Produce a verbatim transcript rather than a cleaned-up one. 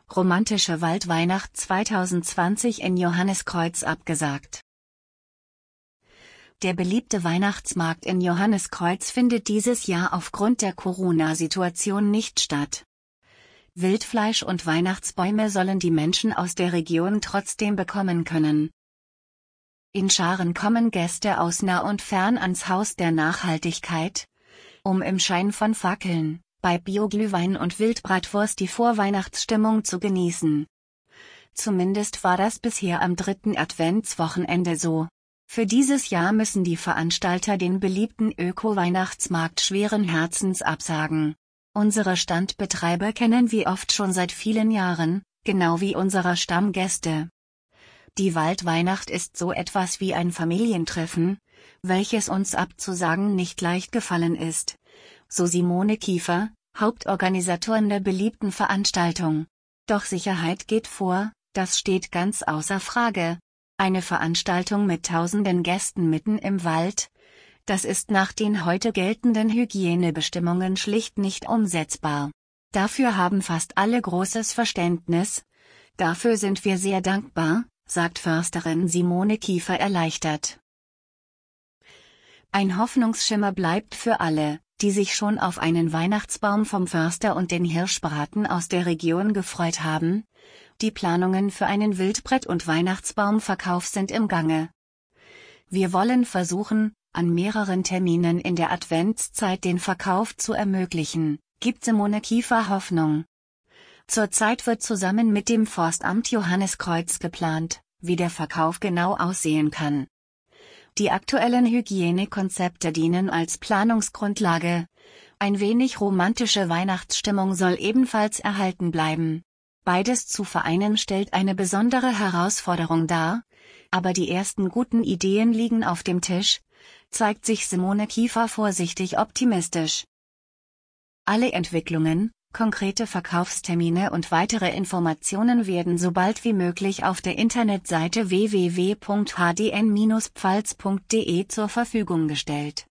Romantische Waldweihnacht zweitausendzwanzig in Johanniskreuz abgesagt. Der beliebte Weihnachtsmarkt in Johanniskreuz findet dieses Jahr aufgrund der Corona-Situation nicht statt. Wildfleisch und Weihnachtsbäume sollen die Menschen aus der Region trotzdem bekommen können. In Scharen kommen Gäste aus nah und fern ans Haus der Nachhaltigkeit, um im Schein von Fackeln, bei Bioglühwein und Wildbratwurst die Vorweihnachtsstimmung zu genießen. Zumindest war das bisher am dritten Adventswochenende so. Für dieses Jahr müssen die Veranstalter den beliebten Öko-Weihnachtsmarkt schweren Herzens absagen. Unsere Standbetreiber kennen wir oft schon seit vielen Jahren, genau wie unsere Stammgäste. Die Waldweihnacht ist so etwas wie ein Familientreffen, welches uns abzusagen nicht leicht gefallen ist, so Simone Kiefer, Hauptorganisatorin der beliebten Veranstaltung. Doch Sicherheit geht vor, das steht ganz außer Frage. Eine Veranstaltung mit tausenden Gästen mitten im Wald, das ist nach den heute geltenden Hygienebestimmungen schlicht nicht umsetzbar. Dafür haben fast alle großes Verständnis. Dafür sind wir sehr dankbar, sagt Försterin Simone Kiefer erleichtert. Ein Hoffnungsschimmer bleibt für alle, die sich schon auf einen Weihnachtsbaum vom Förster und den Hirschbraten aus der Region gefreut haben. Die Planungen für einen Wildbrett- und Weihnachtsbaumverkauf sind im Gange. Wir wollen versuchen, an mehreren Terminen in der Adventszeit den Verkauf zu ermöglichen, gibt Simone Kiefer Hoffnung. Zurzeit wird zusammen mit dem Forstamt Johanniskreuz geplant, wie der Verkauf genau aussehen kann. Die aktuellen Hygienekonzepte dienen als Planungsgrundlage. Ein wenig romantische Weihnachtsstimmung soll ebenfalls erhalten bleiben. Beides zu vereinen stellt eine besondere Herausforderung dar, aber die ersten guten Ideen liegen auf dem Tisch, zeigt sich Simone Kiefer vorsichtig optimistisch. Alle Entwicklungen, konkrete Verkaufstermine und weitere Informationen werden so bald wie möglich auf der Internetseite w w w punkt h d n Bindestrich pfalz punkt d e zur Verfügung gestellt.